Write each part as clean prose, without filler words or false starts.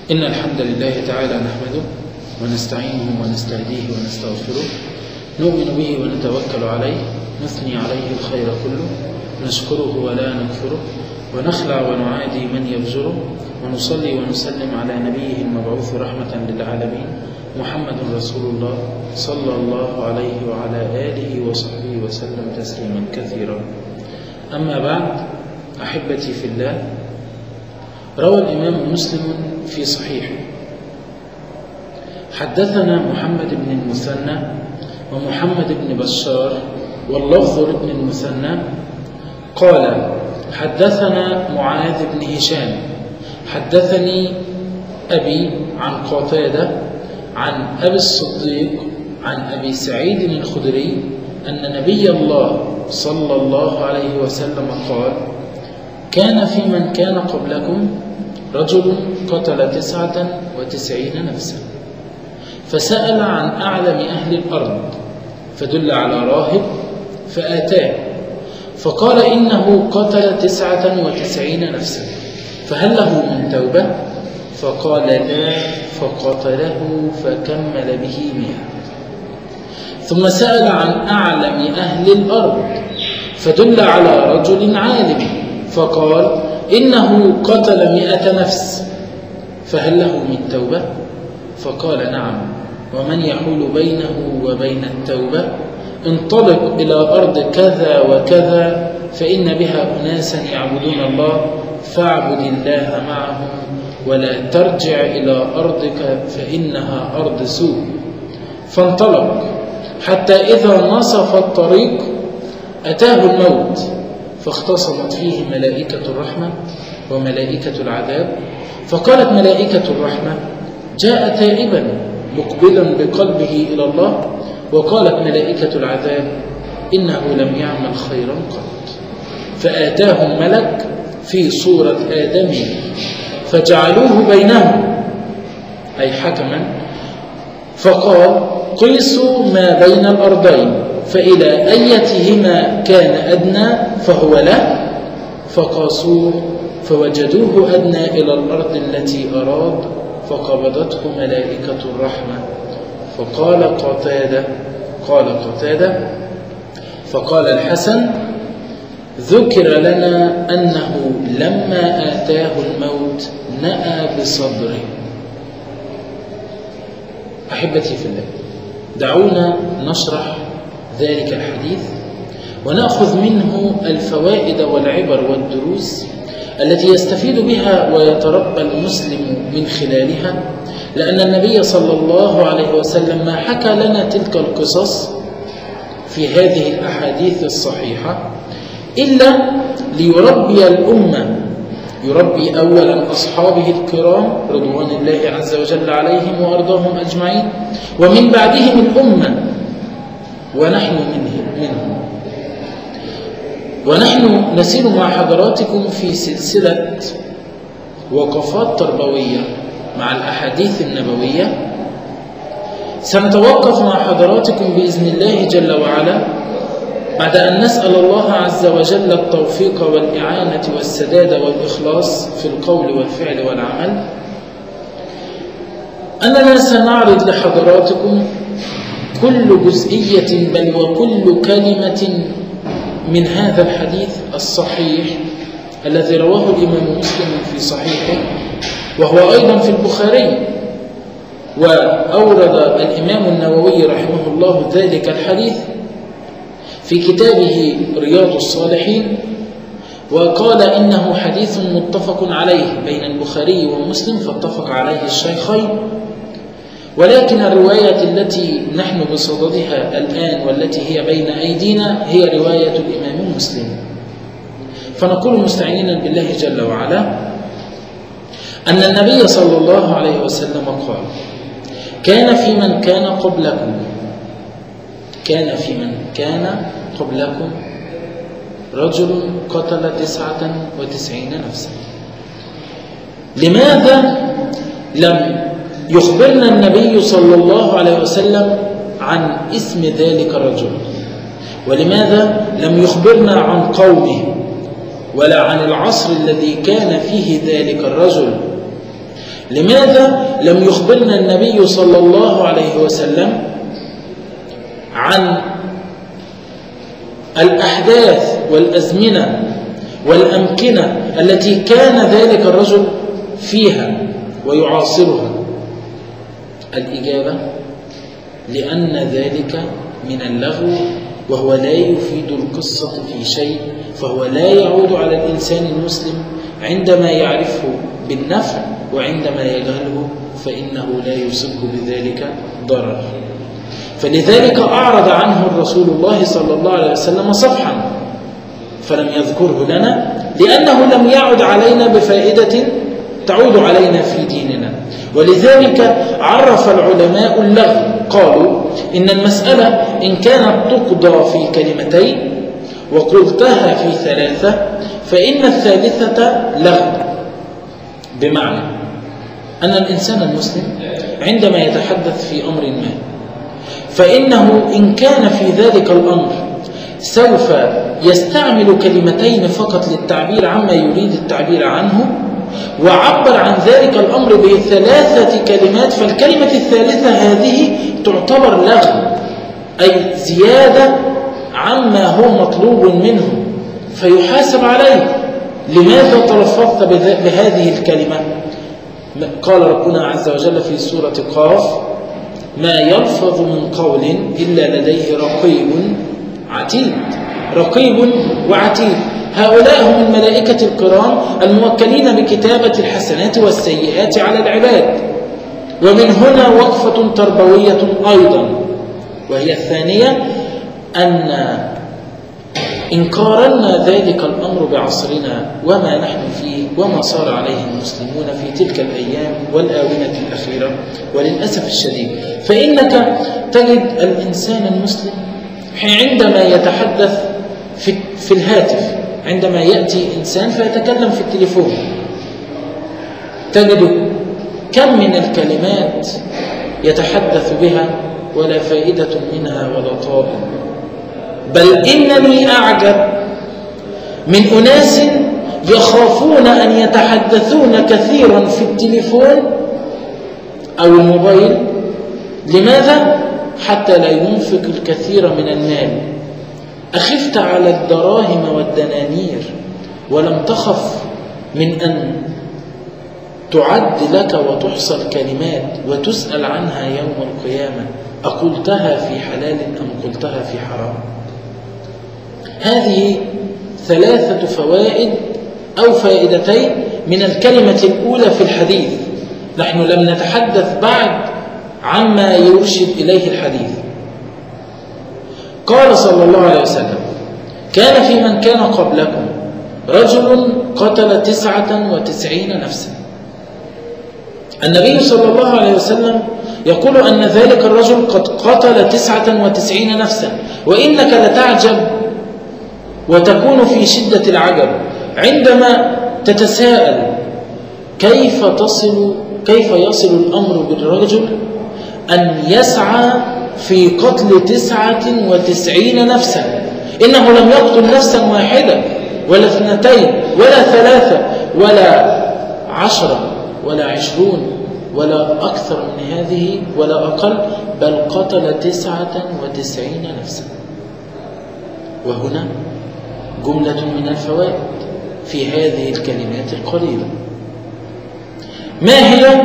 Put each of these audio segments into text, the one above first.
إن الحمد لله تعالى نحمده ونستعينه ونستهديه ونستغفره، نؤمن به ونتوكل عليه، نثني عليه الخير كله، نشكره ولا نكفره، ونخلع ونعادي من يفجره، ونصلي ونسلم على نبيه المبعوث رحمة للعالمين محمد رسول الله صلى الله عليه وعلى آله وصحبه وسلم تسليما كثيرا. أما بعد، أحبتي في الله، روى الإمام مسلم في صحيحه حدثنا محمد بن المثنى ومحمد بن بشار واللفظ لابن المثنى قال: حدثنا معاذ بن هشام حدثني أبي عن قتادة عن أبي الصديق عن أبي سعيد الخدري أن نبي الله صلى الله عليه وسلم قال: كان في من كان قبلكم رجل قتل 99 نفسا، فسأل عن أعلم أهل الأرض فدل على راهب فآتاه، فقال: إنه قتل 99 نفسا، فهل له من توبة؟ فقال: لا، فقتله فكمل به 100. ثم سأل عن أعلم أهل الأرض فدل على رجل عالم، فقال: إنه قتل 100 نفس، فهل له من توبة؟ فقال: نعم، ومن يحول بينه وبين التوبة؟ انطلق إلى أرض كذا وكذا فإن بها أناسا يعبدون الله، فاعبد الله معهم ولا ترجع إلى أرضك فإنها أرض سوء. فانطلق حتى إذا نصف الطريق أتاه الموت، فاختصمت فيه ملائكة الرحمة وملائكة العذاب، فقالت ملائكة الرحمة: جاء تائبا مقبلا بقلبه إلى الله، وقالت ملائكة العذاب: إنه لم يعمل خيرا قط. فآتاهم ملك في صورة آدمي فجعلوه بينهم، أي حكما، فقال: قيسوا ما بين الأرضين فإلى أيتهما كان أدنى فهو له، فقاسوه فوجدوه أدنى إلى الأرض التي أراد، فقبضته ملائكة الرحمة. قال قتادة فقال الحسن: ذكر لنا أنه لما آتاه الموت نأى بصدره. أحبتي في الله، دعونا نشرح ذلك الحديث ونأخذ منه الفوائد والعبر والدروس التي يستفيد بها ويتربى المسلم من خلالها، لأن النبي صلى الله عليه وسلم ما حكى لنا تلك القصص في هذه الأحاديث الصحيحة إلا ليربي الأمة، يربي أولا أصحابه الكرام رضوان الله عز وجل عليهم وأرضاهم أجمعين، ومن بعدهم الأمة ونحن منهم. ونحن نسير مع حضراتكم في سلسلة وقفات تربوية مع الأحاديث النبوية. سنتوقف مع حضراتكم بإذن الله جل وعلا بعد أن نسأل الله عز وجل التوفيق والإعانة والسداد والإخلاص في القول والفعل والعمل، أننا سنعرض لحضراتكم كل جزئية بل وكل كلمة من هذا الحديث الصحيح الذي رواه الإمام مسلم في صحيحه، وهو أيضا في البخاري، وأورد الإمام النووي رحمه الله ذلك الحديث في كتابه رياض الصالحين، وقال إنه حديث متفق عليه بين البخاري ومسلم، فاتفق عليه الشيخين، ولكن الرواية التي نحن بصددها الآن والتي هي بين أيدينا هي رواية الإمام مسلم. فنقول مستعينين بالله جل وعلا أن النبي صلى الله عليه وسلم قال: كان في من كان قبلكم رجل قتل 99 نفسا. لماذا لم يخبرنا النبي صلى الله عليه وسلم عن اسم ذلك الرجل؟ ولماذا لم يخبرنا عن قومه ولا عن العصر الذي كان فيه ذلك الرجل؟ لماذا لم يخبرنا النبي صلى الله عليه وسلم عن الأحداث والأزمنة والأمكنة التي كان ذلك الرجل فيها ويعاصرها؟ الإجابة: لأن ذلك من اللغو، وهو لا يفيد القصة في شيء، فهو لا يعود على الإنسان المسلم عندما يعرفه بالنفع، وعندما يجهله فإنه لا يصيبه بذلك ضرر. فلذلك أعرض عنه الرسول الله صلى الله عليه وسلم صفحا، فلم يذكره لنا، لأنه لم يعد علينا بفائدة تعود علينا في ديننا. ولذلك عرف العلماء اللغو، قالوا إن المسألة إن كانت تقضى في كلمتين وقلتها في ثلاثة فإن الثالثة لغو، بمعنى أن الإنسان المسلم عندما يتحدث في أمر ما فإنه إن كان في ذلك الأمر سوف يستعمل كلمتين فقط للتعبير عما يريد التعبير عنه، وعبر عن ذلك الأمر بثلاثة كلمات، فالكلمة الثالثة هذه تعتبر لغو، أي زيادة عما هو مطلوب منه، فيحاسب عليه. لماذا تلفظت بهذه الكلمة؟ قال ربنا عز وجل في سورة قاف: ما يلفظ من قول إلا لديه رقيب عتيد. رقيب وعتيد، هؤلاء هم الملائكة الكرام الموكلين بكتابة الحسنات والسيئات على العباد. ومن هنا وقفة تربوية أيضا، وهي الثانية، أن إن قارنا ذلك الأمر بعصرنا وما نحن فيه وما صار عليه المسلمون في تلك الأيام والآونة الأخيرة، وللأسف الشديد فإنك تجد الإنسان المسلم عندما يتحدث في الهاتف، عندما يأتي إنسان فيتكلم في التليفون، تجد كم من الكلمات يتحدث بها ولا فائدة منها ولا طائل. بل إنني أعجب من أناس يخافون أن يتحدثون كثيرا في التليفون أو الموبايل. لماذا؟ حتى لا ينفق الكثير من المال. أخفت على الدراهم والدنانير ولم تخف من أن تعد لك وتحصل كلمات وتسأل عنها يوم القيامة: أقلتها في حلال أم قلتها في حرام؟ هذه ثلاثة فوائد أو فائدتين من الكلمة الأولى في الحديث. نحن لم نتحدث بعد عما يرشد إليه الحديث. قال صلى الله عليه وسلم: كان في من كان قبلكم رجل قتل 99 نفسا. النبي صلى الله عليه وسلم يقول أن ذلك الرجل قد قتل 99 نفسا، وإنك لتعجب وتكون في شدة العجب عندما تتساءل كيف يصل الأمر بالرجل أن يسعى في قتل 99 نفسا. إنه لم يقتل نفسا واحدة ولا 2 ولا 3 ولا 10 ولا 20 ولا أكثر من هذه ولا أقل، بل قتل 99 نفسا. وهنا جملة من الفوائد في هذه الكلمات القليلة. ما هي؟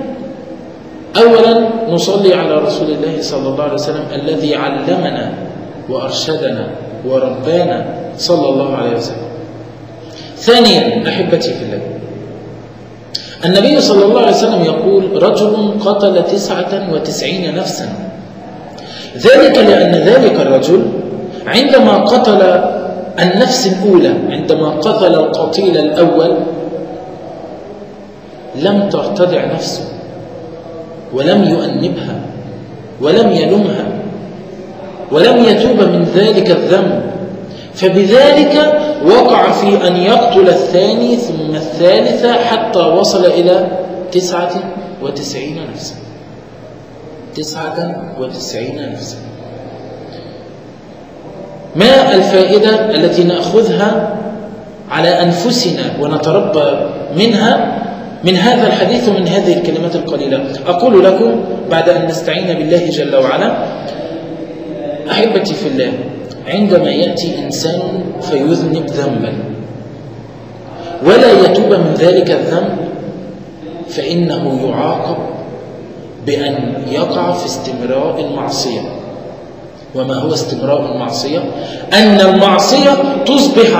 أولا نصلي على رسول الله صلى الله عليه وسلم الذي علمنا وأرشدنا وربانا صلى الله عليه وسلم. ثانيا أحبتي في الله، النبي صلى الله عليه وسلم يقول: رجل قتل 99 نفسا. ذلك لأن ذلك الرجل عندما قتل النفس الأولى، عندما قتل القتيل الأول، لم ترتدع نفسه ولم يؤنبها ولم يلمها ولم يتوب من ذلك الذنب، فبذلك وقع في أن يقتل الثاني ثم الثالثة حتى وصل إلى 99 نفسا. 99 نفسا. ما الفائدة التي نأخذها على أنفسنا ونتربى منها من هذا الحديث ومن هذه الكلمات القليلة أقول لكم بعد أن نستعين بالله جل وعلا: أحبتي في الله، عندما يأتي إنسان فيذنب ذنبا ولا يتوب من ذلك الذنب، فإنه يعاقب بأن يقع في استمراء المعصية. وما هو استمراء المعصية؟ أن المعصية تصبح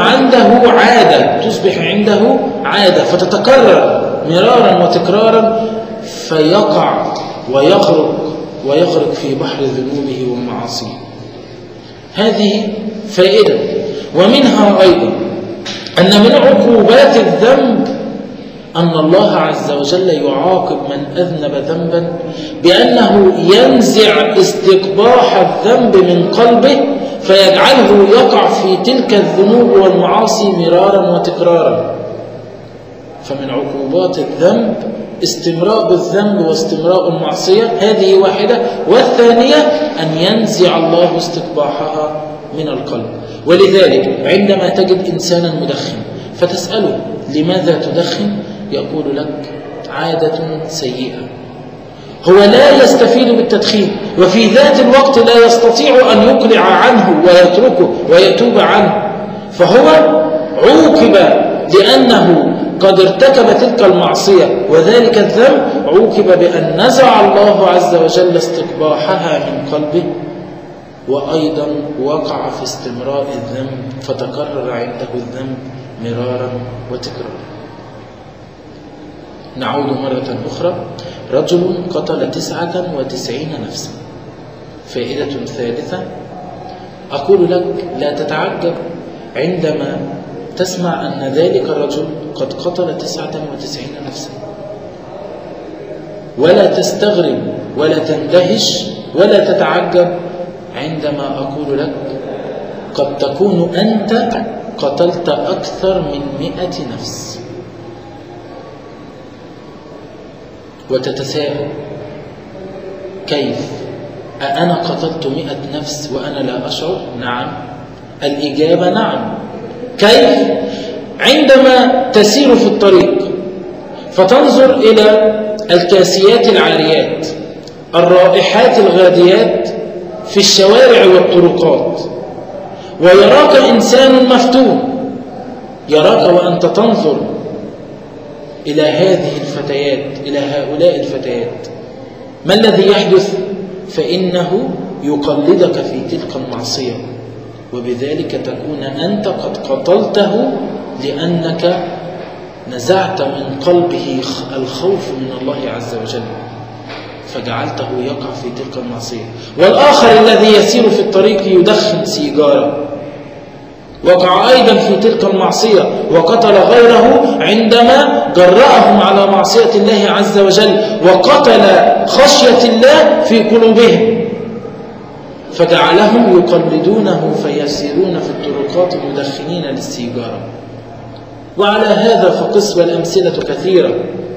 عنده عادة فتتكرر مرارا وتكرارا، فيقع ويغرق في بحر ذنوبه ومعاصيه. هذه فائدة. ومنها أيضا أن من عقوبات الذنب أن الله عز وجل يعاقب من أذنب ذنبا بأنه ينزع استقباح الذنب من قلبه فيجعله يقع في تلك الذنوب والمعاصي مرارا وتكرارا. فمن عقوبات الذنب استمراء الذنب واستمراء المعصية، هذه واحدة. والثانية أن ينزع الله استقباحها من القلب. ولذلك عندما تجد إنسانا مدخن فتسأله: لماذا تدخن؟ يقول لك: عادة سيئة. هو لا يستفيد بالتدخين، وفي ذات الوقت لا يستطيع أن يقلع عنه ويتركه ويتوب عنه، فهو عوقب لأنه قد ارتكب تلك المعصية وذلك الذنب، عوقب بأن نزع الله عز وجل استقباحها من قلبه، وأيضا وقع في استمراء الذنب فتكرر عنده الذنب مرارا وتكرارا. نعود مرة أخرى: رجل قتل 99 نفسا. فائدة ثالثة: أقول لك لا تتعجب عندما تسمع أن ذلك الرجل قد قتل 99 نفسا، ولا تستغرب ولا تندهش ولا تتعجب عندما أقول لك قد تكون أنت قتلت أكثر من 100 نفس، وتتساءل: كيف؟ أأنا قتلت 100 نفس وأنا لا أشعر؟ نعم. الإجابة نعم. كيف؟ عندما تسير في الطريق فتنظر إلى الكاسيات العاريات الرائحات الغاديات في الشوارع والطرقات، ويراك إنسان مفتون، يراك وأنت تنظر إلى هذه الفتيات، إلى هؤلاء الفتيات، ما الذي يحدث؟ فإنه يقلدك في تلك المعصية، وبذلك تكون أنت قد قتلته لأنك نزعت من قلبه الخوف من الله عز وجل فجعلته يقع في تلك المعصية. والآخر الذي يسير في الطريق يدخن سيجارة وقع أيضا في تلك المعصية وقتل غيره عندما جرأهم على معصية الله عز وجل، وقتل خشية الله في قلوبهم فجعلهم يقلدونه فيسيرون في الطرقات مدخنين للسيجارة. وعلى هذا فقس، والأمثلة كثيرة.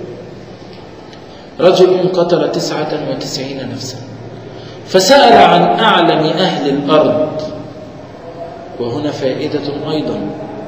رجل قتل 99 نفسا فسأل عن أعلم أهل الأرض، وهنا فائدة أيضا.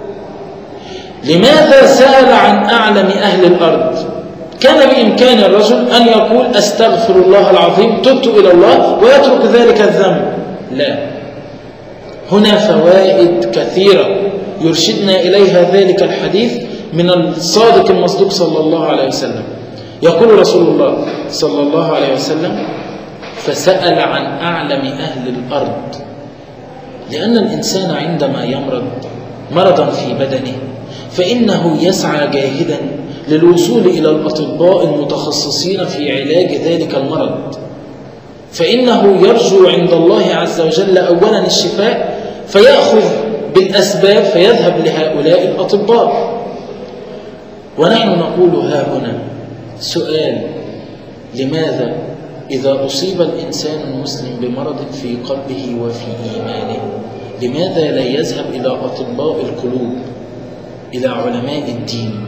لماذا سأل عن أعلم أهل الأرض؟ كان بإمكان الرجل أن يقول: أستغفر الله العظيم، تبت إلى الله، ويترك ذلك الذنب. لا، هنا فوائد كثيرة يرشدنا إليها ذلك الحديث من الصادق المصدوق صلى الله عليه وسلم. يقول رسول الله صلى الله عليه وسلم: فسأل عن أعلم أهل الأرض، لأن الإنسان عندما يمرض مرضا في بدنه فإنه يسعى جاهدا للوصول إلى الأطباء المتخصصين في علاج ذلك المرض، فإنه يرجو عند الله عز وجل أولا الشفاء، فيأخذ بالأسباب فيذهب لهؤلاء الأطباء. ونحن نقول ها هنا سؤال: لماذا إذا أصيب الإنسان المسلم بمرض في قلبه وفي إيمانه لماذا لا يذهب إلى أطباء القلوب، إلى علماء الدين؟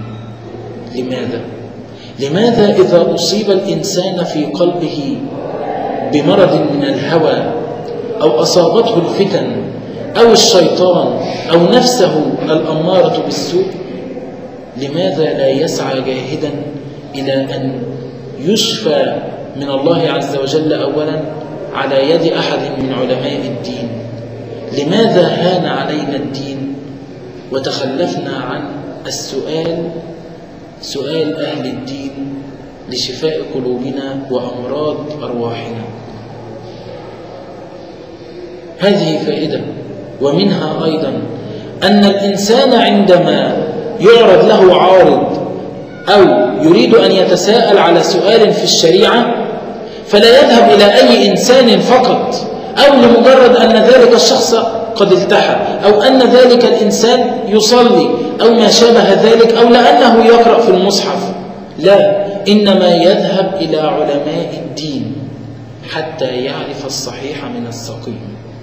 لماذا إذا أصيب الإنسان في قلبه بمرض من الهوى أو أصابته الفتن أو الشيطان أو نفسه الأمارة بالسوء، لماذا لا يسعى جاهدا إلى أن يشفى من الله عز وجل أولا على يد أحد من علماء الدين. لماذا هان علينا الدين وتخلفنا عن السؤال، سؤال أهل الدين لشفاء قلوبنا وأمراض أرواحنا؟ هذه فائدة. ومنها أيضا أن الإنسان عندما يعرض له عارض أو يريد أن يتساءل على سؤال في الشريعة فلا يذهب إلى أي إنسان فقط، أو لمجرد أن ذلك الشخص قد التحى، أو أن ذلك الإنسان يصلي أو ما شابه ذلك، أو لأنه يقرأ في المصحف. لا، إنما يذهب إلى علماء الدين حتى يعرف الصحيح من السقيم.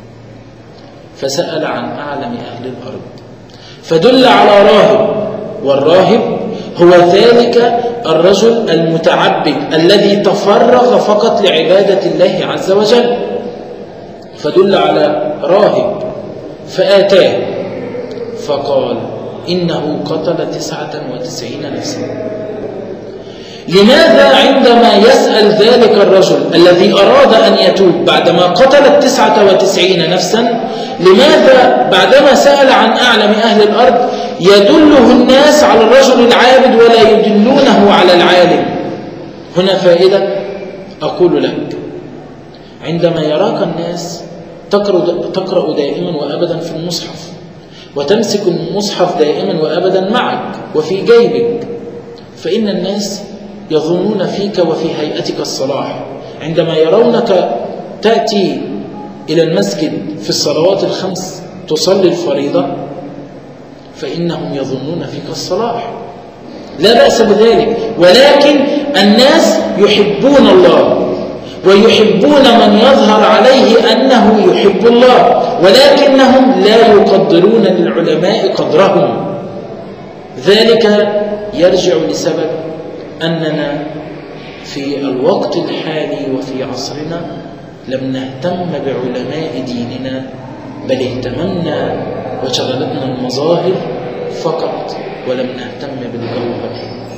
فسأل عن أعلم أهل الأرض فدل على راهب، والراهب هو ذلك الرجل المتعبد الذي تفرغ فقط لعبادة الله عز وجل. فدل على راهب فآتاه فقال إنه قتل 99 نفسا. لماذا عندما يسأل ذلك الرجل الذي أراد أن يتوب بعدما قتل 99 نفسا، لماذا بعدما سأل عن أعلم أهل الأرض يدله الناس على الرجل العابد ولا يدلونه على العالم؟ هنا فائدة أقول لك. عندما يراك الناس تقرأ دائما وأبدا في المصحف، وتمسك المصحف دائما وأبدا معك وفي جيبك، فإن الناس يظنون فيك وفي هيئتك الصلاح. عندما يرونك تأتي إلى المسجد في الصلوات الخمس تصلي الفريضة فإنهم يظنون فيك الصلاح، لا بأس بذلك. ولكن الناس يحبون الله ويحبون من يظهر عليه أنه يحب الله، ولكنهم لا يقدرون للعلماء قدرهم. ذلك يرجع لسبب أننا في الوقت الحالي وفي عصرنا لم نهتم بعلماء ديننا، بل اهتممنا وشغلتنا المظاهر فقط ولم نهتم بالجوهر.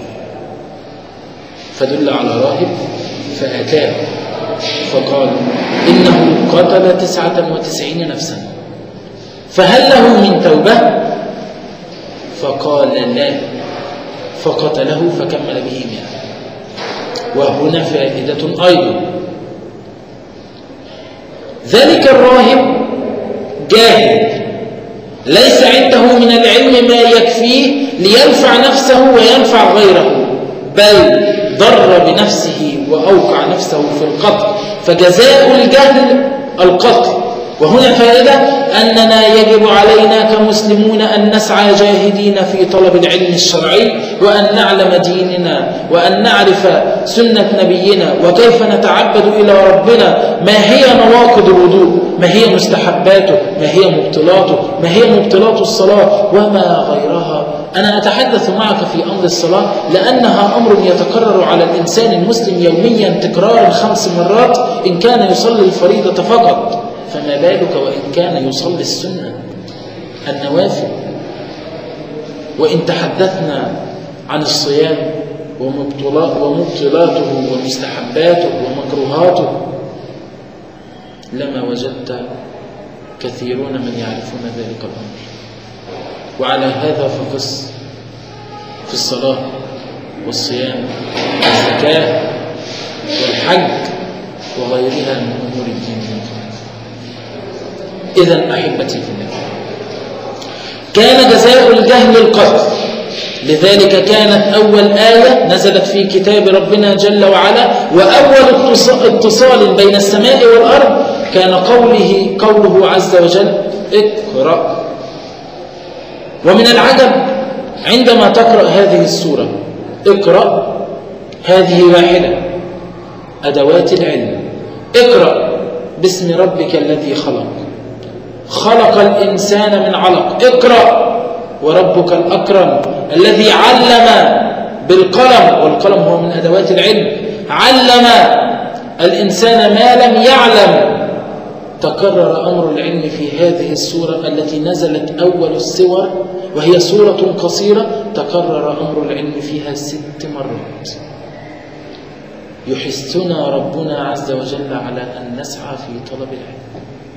فدل على راهب فأتاه فقال إنه قتل 99 نفسا فهل له من توبة؟ فقال لا، فقتله فكمل به 100. وهنا فائدة أيضا. ذلك الراهب جاهل ليس عنده من العلم ما يكفيه لينفع نفسه وينفع غيره، بل ضر بنفسه وأوقع نفسه في القتل، فجزاء الجهل القتل. وهنا فائدة أننا يجب علينا كمسلمون أن نسعى جاهدين في طلب العلم الشرعي، وأن نعلم ديننا، وأن نعرف سنة نبينا، وكيف نتعبد إلى ربنا، ما هي نواقض الوضوء، ما هي مستحباته، ما هي مبطلاته، ما هي مبطلات الصلاة وما غيرها. أنا أتحدث معك في أمر الصلاة لأنها أمر يتكرر على الإنسان المسلم يوميا تكرارا 5 مرات إن كان يصلي الفريضة فقط، فما بالك وإن كان يصلي السنة النوافل. وإن تحدثنا عن الصيام ومبطلاته ومستحباته ومكروهاته لما وجدت كثيرون من يعرفون ذلك الأمر. وعلى هذا فقس في الصلاة والصيام والزكاة والحج وغيرها من أمور الدين. إذن أحبتي في الله، كان جزاء الجهل القتل. لذلك كانت أول آية نزلت في كتاب ربنا جل وعلا، وأول اتصال بين السماء والأرض كان قوله عز وجل اقرأ. ومن العجب عندما تقرأ هذه السورة اقرأ، هذه واحدة أدوات العلم. اقرأ باسم ربك الذي خلق الإنسان من علق. اقرأ وربك الأكرم الذي علم بالقلم، والقلم هو من أدوات العلم، علم الإنسان ما لم يعلم. تكرر أمر العلم في هذه السورة التي نزلت أول السور، وهي سورة قصيرة تكرر أمر العلم فيها 6 مرات. يحثنا ربنا عز وجل على أن نسعى في طلب العلم.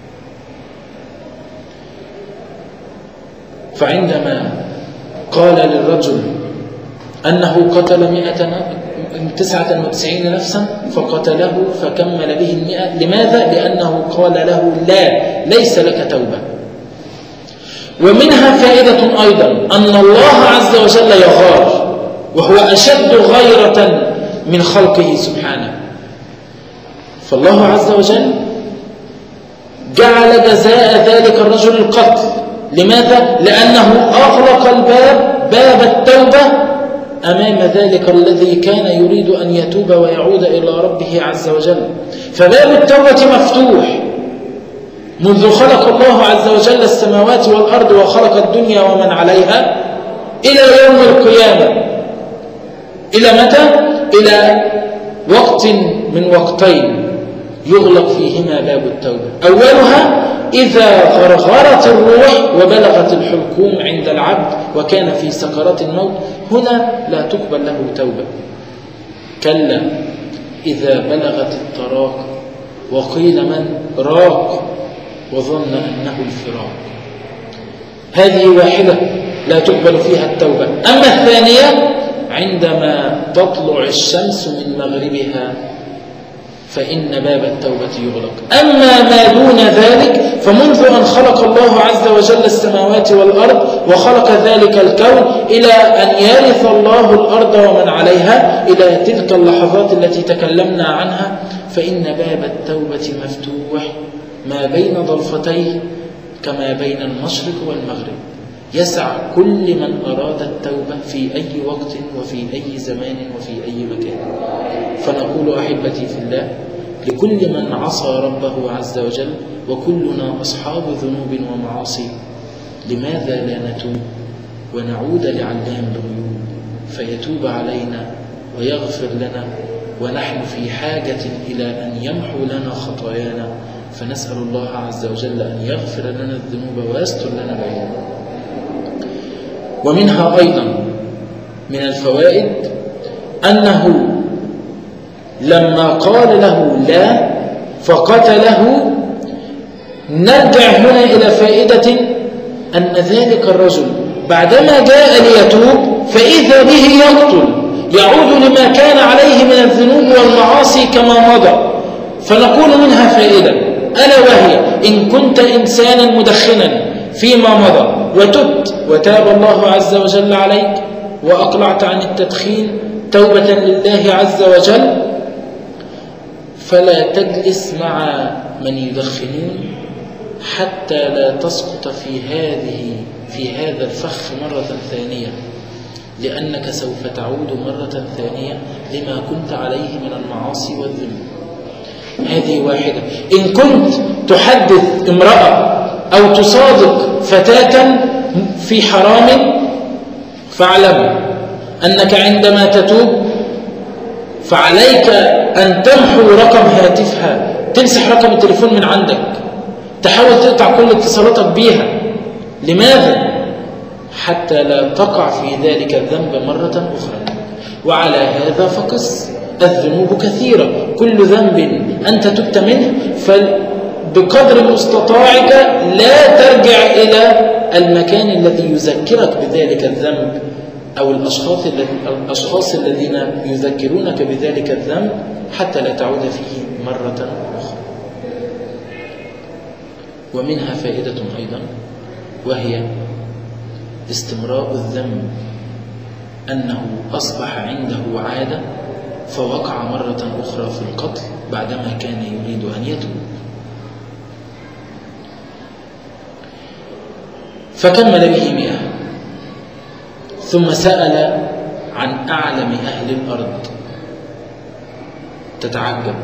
فعندما قال للرجل أنه قتل 99 نفسا فقتله فكمل به 100، لماذا؟ لأنه قال له لا، ليس لك توبة. ومنها فائدة أيضا أن الله عز وجل يغار، وهو أشد غيرة من خلقه سبحانه. فالله عز وجل جعل جزاء ذلك الرجل القتل. لماذا؟ لأنه أغلق باب التوبة أمام ذلك الذي كان يريد أن يتوب ويعود إلى ربه عز وجل. فباب التوبة مفتوح منذ خلق الله عز وجل السماوات والأرض وخلق الدنيا ومن عليها إلى يوم القيامة. إلى متى؟ إلى وقت من وقتين يغلق فيهما باب التوبة. أولها إذا غرغرت الروح وبلغت الحلقوم عند العبد وكان في سكرات الموت، هنا لا تقبل له توبة. كلا إذا بلغت التراق وقيل من راق وظن أنه الفراق، هذه واحدة لا تقبل فيها التوبة. أما الثانية عندما تطلع الشمس من مغربها فإن باب التوبة يغلق. أما ما دون ذلك فمنذ أن خلق الله عز وجل السماوات والأرض وخلق ذلك الكون إلى أن يرث الله الأرض ومن عليها إلى تلك اللحظات التي تكلمنا عنها، فإن باب التوبة مفتوح ما بين ضلفتيه كما بين المشرق والمغرب، يسع كل من أراد التوبة في أي وقت وفي أي زمان وفي أي مكان. فنقول أحبتي في الله لكل من عصى ربه عز وجل، وكلنا أصحاب ذنوب ومعاصي، لماذا لا نتوب ونعود لعلام الغيوب فيتوب علينا ويغفر لنا، ونحن في حاجة إلى أن يمحو لنا خطايانا، فنسأل الله عز وجل أن يغفر لنا الذنوب ويستر لنا العيوب. ومنها أيضا من الفوائد أنه لما قال له لا فقتله، نرجع هنا إلى فائدة أن ذلك الرجل بعدما جاء ليتوب فإذا به يقتل، يعود لما كان عليه من الذنوب والمعاصي كما مضى. فنقول منها فائدة ألا وهي إن كنت إنسانا مدخنا فيما مضى وتبت وتاب الله عز وجل عليك وأقلعت عن التدخين توبة لله عز وجل، فلا تجلس مع من يدخنون حتى لا تسقط في هذا الفخ مرة ثانية، لأنك سوف تعود مرة ثانية لما كنت عليه من المعاصي والذنوب. هذه واحدة. إن كنت تحدث امرأة أو تصادق فتاة في حرام فاعلم أنك عندما تتوب فعليك أن تمحو رقم هاتفها، تمسح رقم التليفون من عندك، تحاول تقطع كل اتصالاتك بيها. لماذا؟ حتى لا تقع في ذلك الذنب مرة أخرى. وعلى هذا فقس، الذنوب كثيرة، كل ذنب أنت تبت منه فبقدر مستطاعك لا ترجع إلى المكان الذي يذكرك بذلك الذنب أو الأشخاص الذين يذكرونك بذلك الذنب حتى لا تعود فيه مرة أخرى. ومنها فائدة أيضا وهي استمراء الذنب، أنه أصبح عنده عادة فوقع مرة أخرى في القتل بعدما كان يريد أن يتوب. فكمل به 100 ثم سأل عن أعلم أهل الأرض. تتعجب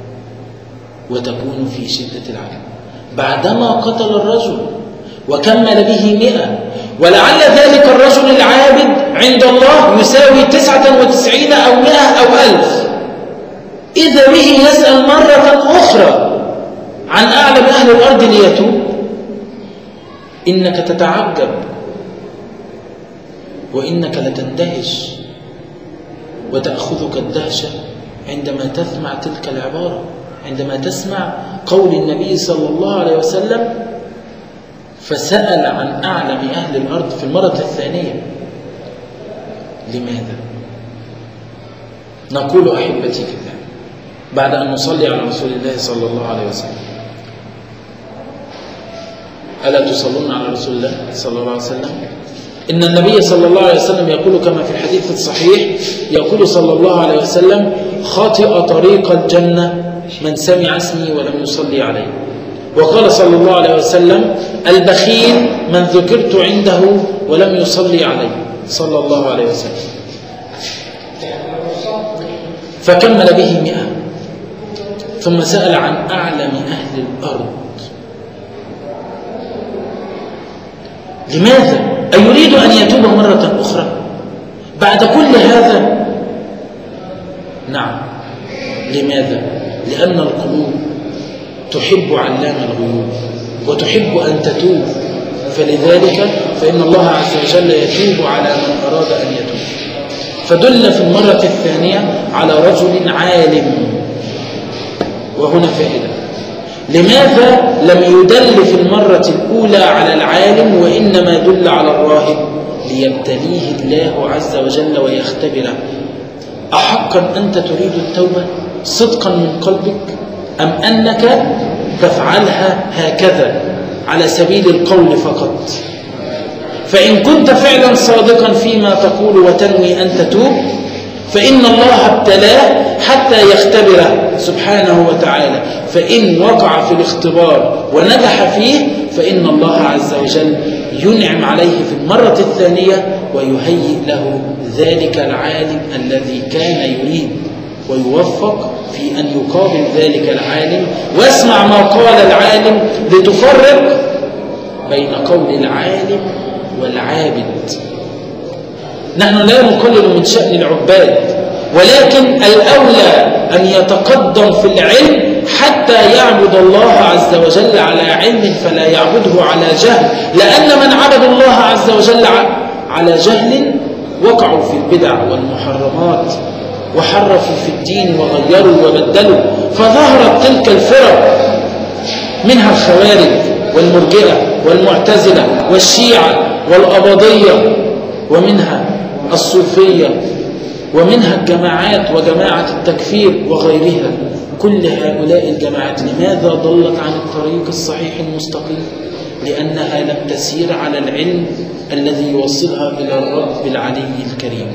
وتكون في شدة العجب بعدما قتل الرجل وكمل به 100، ولعل ذلك الرجل العابد عند الله يساوي 99 أو 100 أو 1000، إذا به يسأل مرة أخرى عن أعلم أهل الأرض ليتوب. إنك تتعجب وإنك لتندهش وتأخذك الدهشة عندما تسمع تلك العبارة، عندما تسمع قول النبي صلى الله عليه وسلم فسأل عن أعلم أهل الأرض في المرة الثانية. لماذا؟ نقول أحبتي في الله بعد أن نصلي على رسول الله صلى الله عليه وسلم: ألا تصلون على رسول الله صلى الله عليه وسلم؟ إن النبي صلى الله عليه وسلم يقول كما في الحديث الصحيح، يقول صلى الله عليه وسلم: خاطئ طريق الجنة من سمع اسمي ولم يصلي عليه. وقال صلى الله عليه وسلم: البخيل من ذكرت عنده ولم يصلي عليه صلى الله عليه وسلم. فكمل به 100، ثم سأل عن أعلم أهل الأرض. لماذا؟ أيريد أن يتوب مرة أخرى بعد كل هذا؟ نعم. لماذا؟ لأن القلوب تحب علام الغيوب وتحب أن تتوب، فلذلك فإن الله عز وجل يتوب على من أراد أن يتوب. فدل في المرة الثانية على رجل عالم. وهنا فائدة: لماذا لم يدل في المرة الأولى على العالم وإنما دل على الراهب؟ ليبتليه الله عز وجل ويختبره: أحقا أنت تريد التوبة صدقا من قلبك، أم أنك تفعلها هكذا على سبيل القول فقط؟ فإن كنت فعلا صادقا فيما تقول وتنوي أن تتوب، فإن الله ابتلاه حتى يختبره سبحانه وتعالى، فإن وقع في الاختبار ونجح فيه فإن الله عز وجل ينعم عليه في المرة الثانية ويهيئ له ذلك العالم الذي كان يريد، ويوفق في أن يقابل ذلك العالم واسمع ما قال العالم لتفرق بين قول العالم والعابد. نحن لا نقلل من شأن العباد، ولكن الأولى أن يتقدم في العلم حتى يعبد الله عز وجل على علم فلا يعبده على جهل، لأن من عبد الله عز وجل على جهل وقعوا في البدع والمحرمات وحرفوا في الدين وغيروا وبدلوا، فظهرت تلك الفرق، منها الخوارج والمرجئة والمعتزلة والشيعة والأباضية، ومنها الصوفية، ومنها الجماعات وجماعة التكفير وغيرها. كل هؤلاء الجماعات لماذا ضلت عن الطريق الصحيح المستقيم؟ لأنها لم تسير على العلم الذي يوصلها إلى الرب العلي الكريم.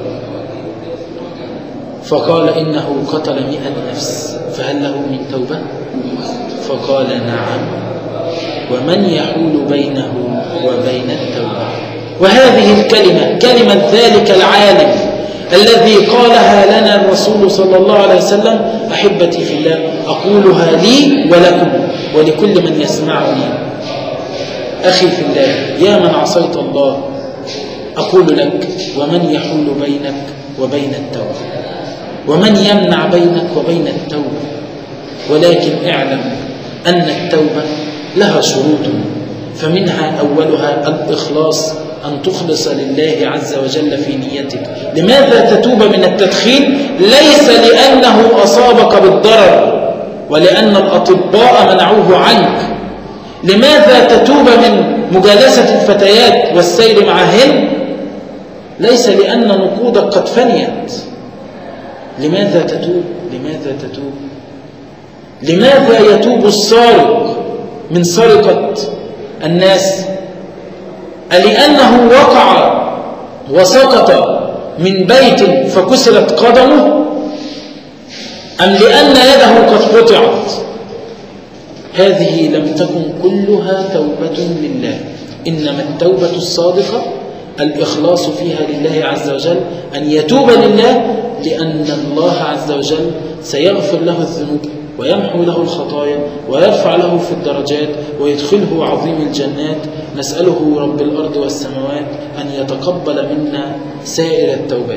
فقال: إنه قتل 100 نفس فهل له من توبة؟ فقال: نعم، ومن يحول بينه وبين التوبة. وهذه الكلمة كلمة ذلك العالم الذي قالها لنا الرسول صلى الله عليه وسلم، أحبتي في الله، أقولها لي ولكم ولكل من يسمعني. أخي في الله، يا من عصيت الله، أقول لك: ومن يحول بينك وبين التوبة، ومن يمنع بينك وبين التوبة. ولكن اعلم أن التوبة لها شروط، فمنها أولها الإخلاص، أن تخلص لله عز وجل في نيتك. لماذا تتوب من التدخين؟ ليس لأنه أصابك بالضرر ولأن الأطباء منعوه عنك. لماذا تتوب من مجالسة الفتيات والسير معهن؟ ليس لأن نقودك قد فنيت. لماذا تتوب؟ لماذا تتوب؟ لماذا يتوب السارق من سرقة الناس؟ لأنه وقع وسقط من بيت فكسرت قدمه، أم لأن يده قد قطعت؟ هذه لم تكن كلها توبة لله، إنما التوبة الصادقة الإخلاص فيها لله عز وجل، أن يتوب لله، لأن الله عز وجل سيغفر له الذنوب ويمحو له الخطايا ويرفع له في الدرجات ويدخله عظيم الجنات. نسأله رب الأرض والسماوات أن يتقبل منا سائر التوبات.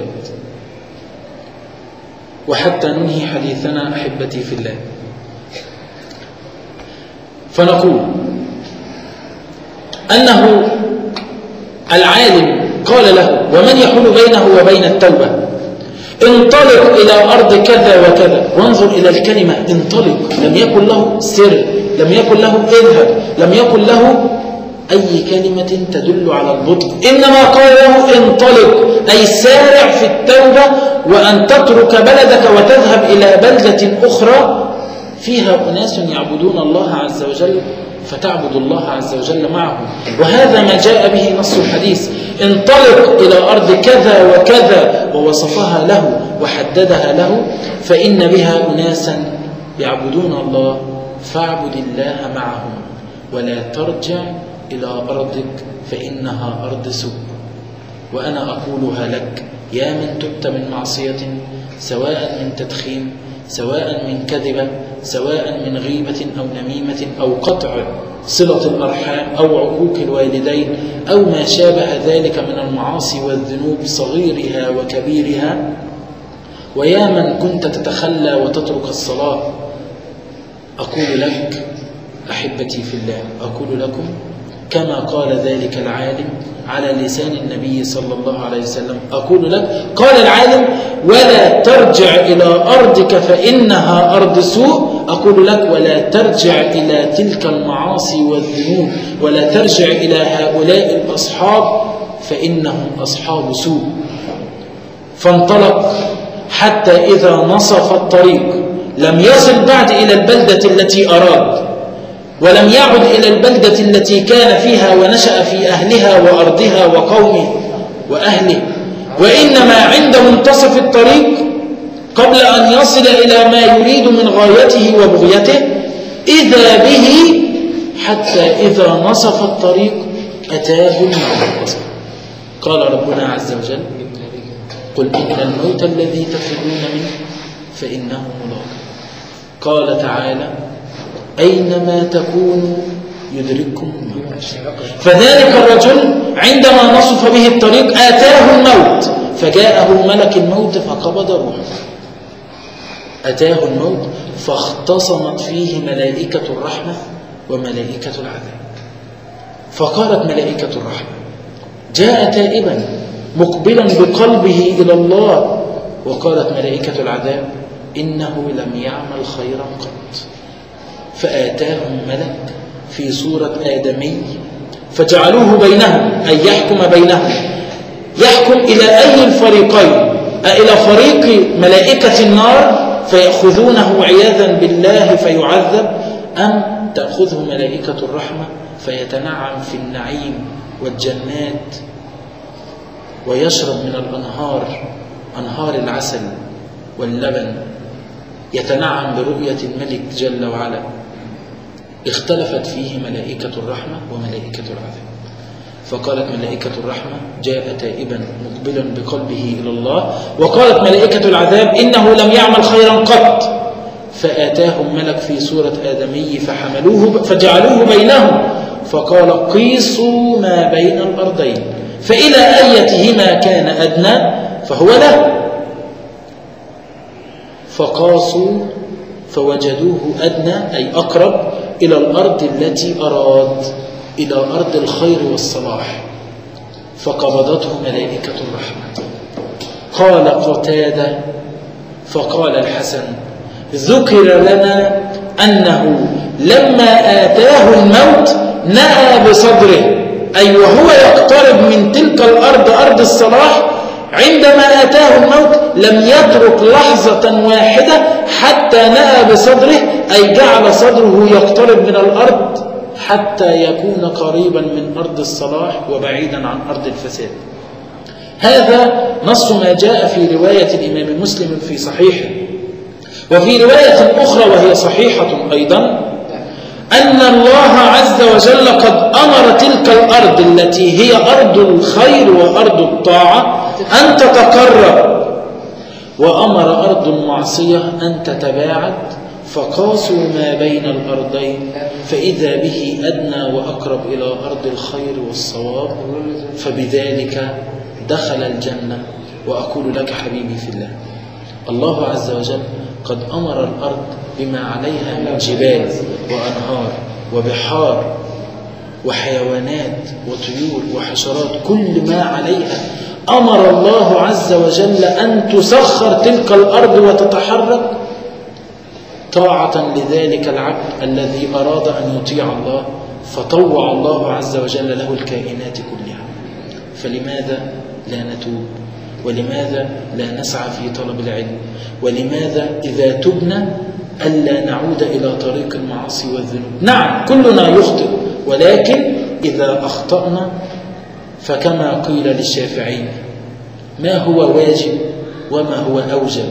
وحتى ننهي حديثنا أحبتي في الله، فنقول أنه العالم قال له: ومن يحول بينه وبين التوبة؟ انطلق إلى أرض كذا وكذا، وانظر إلى الكلمة انطلق، لم يكن له سر، لم يكن له اذهب، لم يكن له أي كلمة تدل على البطء، إنما قال له انطلق، أي سارع في التوبة، وأن تترك بلدك وتذهب إلى بلدة أخرى فيها أناس يعبدون الله عز وجل، فتعبد الله عز وجل معهم. وهذا ما جاء به نص الحديث، انطلق إلى أرض كذا وكذا، ووصفها له وحددها له، فإن بها أناسا يعبدون الله فاعبد الله معهم، ولا ترجع إلى أرضك فإنها أرض سوء. وأنا أقولها لك يا من تبت من معصية، سواء من تدخين، سواء من كذبة، سواء من غيبة أو نميمة أو قطع صلة الأرحام أو عقوق الوالدين أو ما شابه ذلك من المعاصي والذنوب صغيرها وكبيرها. ويا من كنت تتخلى وتترك الصلاة، أقول لك أحبتي في الله، أقول لكم كما قال ذلك العالم على لسان النبي صلى الله عليه وسلم، أقول لك قال العالم ولا ترجع إلى أرضك فإنها أرض سوء، أقول لك ولا ترجع إلى تلك المعاصي والذنوب، ولا ترجع إلى هؤلاء الأصحاب فإنهم أصحاب سوء. فانطلق حتى إذا نصف الطريق لم يصل بعد إلى البلدة التي أراد، ولم يعد إلى البلدة التي كان فيها ونشأ في أهلها وأرضها وقومه وأهله، وإنما عند منتصف الطريق قبل أن يصل إلى ما يريد من غايته وبغيته إذا به، حتى إذا نصف الطريق أتاه الموت. قال ربنا عز وجل قل إن الموت الذي تفرون منه فإنه ملاقيه. قال تعالى أينما تكونوا يدرككم الموت. فذلك الرجل عندما نصف به الطريق آتاه الموت، فجاءه ملك الموت فقبض روحه. أتاه الموت فاختصمت فيه ملائكة الرحمة وملائكة العذاب. فقالت ملائكة الرحمة جاء تائبا مقبلا بقلبه إلى الله، وقالت ملائكة العذاب إنه لم يعمل خيرا قط. فآتاهم ملك في صورة آدمي فجعلوه بينهم، أي يحكم بينهم، يحكم إلى أي الفريقين، إلى فريق ملائكة النار فيأخذونه عياذا بالله فيعذب، أم تأخذه ملائكة الرحمة فيتنعم في النعيم والجنات ويشرب من الأنهار، أنهار العسل واللبن، يتنعم برؤية الملك جل وعلا. اختلفت فيه ملائكة الرحمة وملائكة العذاب. فقالت ملائكة الرحمة جاء تائبا مقبلا بقلبه إلى الله، وقالت ملائكة العذاب إنه لم يعمل خيرا قط. فآتاهم ملك في صورة آدمي فحملوه فجعلوه بينهم، فقال قيسوا ما بين الأرضين، فإلى أيتهما كان أدنى فهو له. فقاسوا فوجدوه أدنى أي أقرب إلى الأرض التي أراد، إلى أرض الخير والصلاح، فقبضته ملائكة الرحمة. قال قتادة فقال الحسن ذكر لنا أنه لما آتاه الموت نأى بصدره، أي وهو يقترب من تلك الأرض أرض الصلاح، عندما أتاه الموت لم يترك لحظة واحدة حتى نأى بصدره، أي جعل صدره يقترب من الأرض حتى يكون قريبا من أرض الصلاح وبعيدا عن أرض الفساد. هذا نص ما جاء في رواية الإمام مسلم في صحيحه. وفي رواية أخرى وهي صحيحة أيضا أن الله عز وجل قد أمر تلك الأرض التي هي أرض الخير وأرض الطاعة أن تتقرب، وأمر أرض المعصية أن تتباعد، فقاسوا ما بين الأرضين فإذا به أدنى وأقرب إلى أرض الخير والصواب، فبذلك دخل الجنة. وأقول لك حبيبي في الله، الله عز وجل قد أمر الأرض بما عليها من جبال وأنهار وبحار وحيوانات وطيور وحشرات، كل ما عليها أمر الله عز وجل أن تسخر تلك الأرض وتتحرك طاعة لذلك العبد الذي أراد أن يطيع الله، فطوع الله عز وجل له الكائنات كلها. فلماذا لا نتوب؟ ولماذا لا نسعى في طلب العلم؟ ولماذا إذا تبنا ألا نعود إلى طريق المعاصي والذنوب؟ نعم كلنا يخطئ، ولكن إذا أخطأنا فكما قيل للشافعي: ما هو واجب وما هو أوجب؟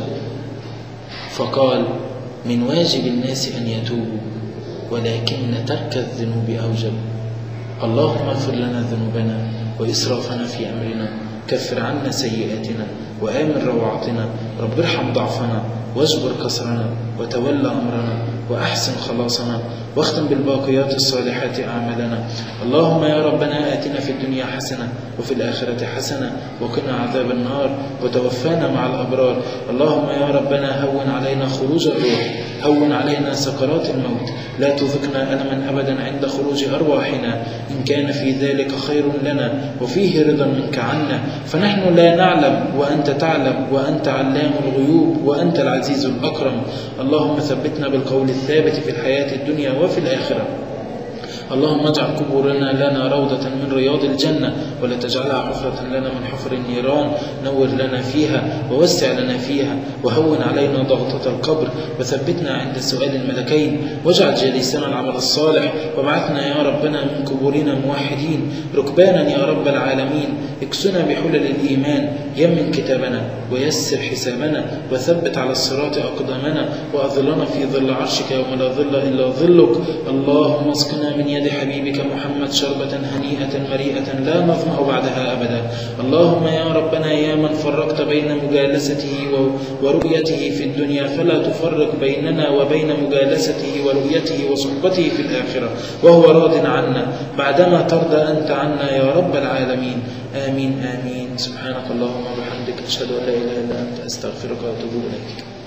فقال: من واجب الناس أن يتوبوا، ولكن ترك الذنوب أوجب. اللهم اغفر لنا ذنوبنا وإسرافنا في أمرنا، كفر عنا سيئاتنا وآمن روعتنا، رب ارحم ضعفنا واجبر كسرنا وتولى أمرنا وأحسن خلاصنا، واختم بالباقيات الصالحات أعمالنا. اللهم يا ربنا آتنا في الدنيا حسنة وفي الآخرة حسنة وقنا عذاب النار وتوفانا مع الأبرار. اللهم يا ربنا هون علينا خروج الروح، هون علينا سكرات الموت، لا تذقنا ألما أبدا عند خروج أرواحنا، إن كان في ذلك خير لنا وفيه رضا منك عنا، فنحن لا نعلم وأنت تعلم، وأنت علام الغيوب وأنت العزيز الأكرم. اللهم ثبتنا بالقول الثابت في الحياة الدنيا وفي الآخرة. اللهم اجعل قبورنا لنا روضة من رياض الجنة، ولا تجعلها حفرة لنا من حفر النيران. نور لنا فيها ووسع لنا فيها، وهون علينا ضغطة القبر، وثبتنا عند سؤال الملكين، واجعل جليسنا العمل الصالح، وابعثنا يا ربنا من قبورنا موحدين ركبانا يا رب العالمين. اكسنا بحلل الإيمان، يمن كتابنا ويسر حسابنا، وثبت على الصراط أقدامنا، وأظلنا في ظل عرشك يوم لا ظل إلا ظلك. اللهم اسقنا من يد حبيبك محمد شربة هنيئة مريئة لا نظمأ بعدها أبدا. اللهم يا ربنا يا من فرقت بين مجالسته ورؤيته في الدنيا، فلا تفرق بيننا وبين مجالسته ورؤيته وصحبته في الآخرة وهو راض عنا، بعدما ترضى أنت عنا يا رب العالمين. آمين آمين. سبحانك اللهم وبحمدك، أشهد أن لا إله إلا أنت، أستغفرك وأتوب إليك.